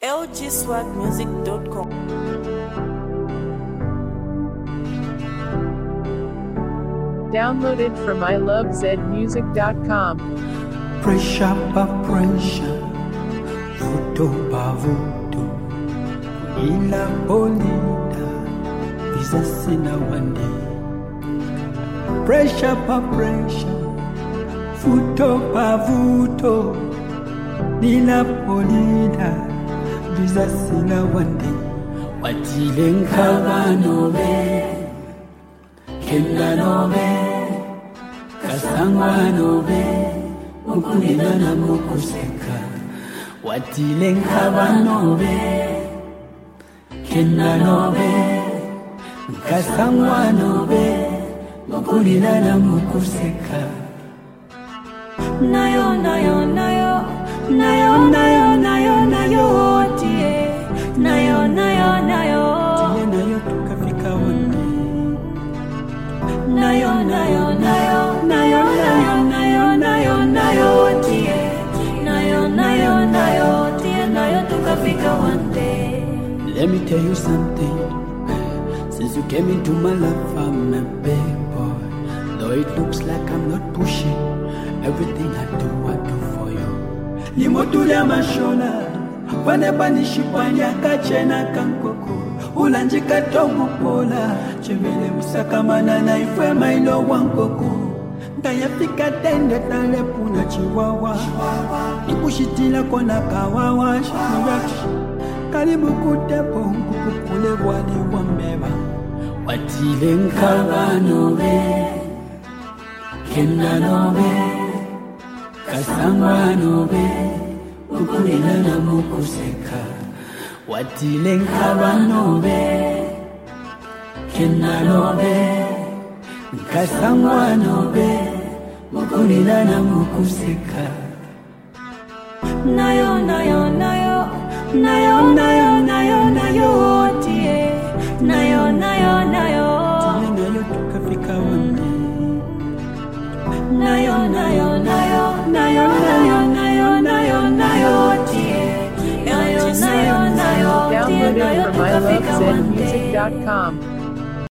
lgswagmusic.com. Downloaded from ilovezmusic.com. Pressure pa pressure, vuto pa vuto, ila polida, visa sina wande. Pressure pa pressure, vuto pa vuto, ila polida, visa sina wande. Watile nkabano be, kenda no be, kasangwa no be. Mukulina na mukuseka watile nkabanobe kena nobe nkasangwa nobe mukulina na mukuseka nayo nayo nayo nayo nayo nayo nayo tie nayo nayo nayo tie nayo tukafika wande nayo nayo nayo nayo nayo nayo nayo nayo tie nayo nayo nayo tie nayo tukafika one day. Let me tell you something. Since you came into my life, I'm a big boy. Though it looks like I'm not pushing, everything I do for you. Limotulia mashola waneba nishipanya kachena kankoko ulanjika tongu pola chemele msakamana na ifwe mailo wankoko ndayafika tende tale puna chiwawa ikushitila kona kawawa karibu kute pongu kukule wali wambeba watile nkabanobe kenda nobe kasangwa nobe mukulina na mukuseka watile nkabanobe kena nobe nkasangwa nobe mukulina na mukuseka nayo nayo nayo nayo nayo nayo nayo tie nayo nayo nayo tie nayo tukafika wande nayo nayo nayo nayo nayo nayo nayo nayo tie nayo nayo nayo tie nayo Downloaded from tukafika wande. ilovezmusic.com.